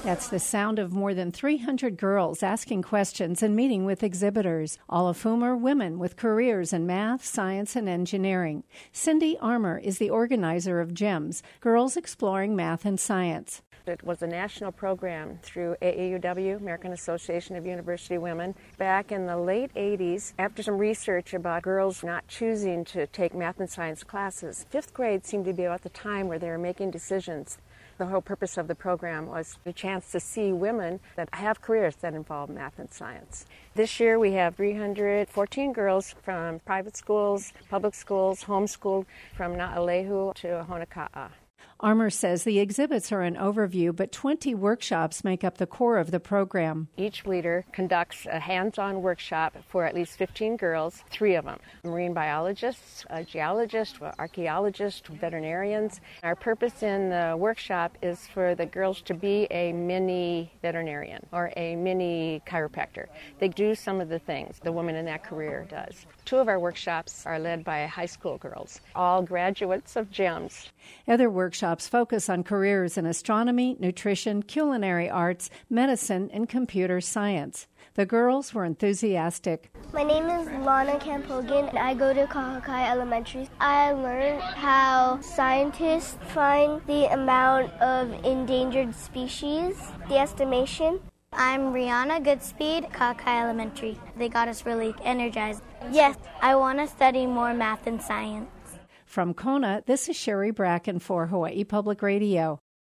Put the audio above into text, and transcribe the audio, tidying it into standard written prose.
That's the sound of more than 300 girls asking questions and meeting with exhibitors, all of whom are women with careers in math, science, and engineering. Cindy Armour is the organizer of GEMS, Girls Exploring Math and Science. It was a national program through AAUW, American Association of University Women, back in the late 80s. After some research about girls not choosing to take math and science classes, fifth grade seemed to be about the time where they were making decisions. The whole purpose of the program was a chance to see women that have careers that involve math and science. This year we have 314 girls from private schools, public schools, homeschooled, from Na'alehu to Honoka'a. Armour says the exhibits are an overview, but 20 workshops make up the core of the program. Each leader conducts a hands-on workshop for at least 15 girls, 3 of them. Marine biologists, a geologist, archaeologists, veterinarians. Our purpose in the workshop is for the girls to be a mini veterinarian or a mini chiropractor. They do some of the things the woman in that career does. 2 of our workshops are led by high school girls, all graduates of GEMS. Other workshops focus on careers in astronomy, nutrition, culinary arts, medicine, and computer science. The girls were enthusiastic. My name is Lana Campogan. I go to Kahakai Elementary. I learned how scientists find the amount of endangered species, the estimation. I'm Rihanna Goodspeed, Kahakai Elementary. They got us really energized. Yes, I want to study more math and science. From Kona, this is Sherry Bracken for Hawaii Public Radio.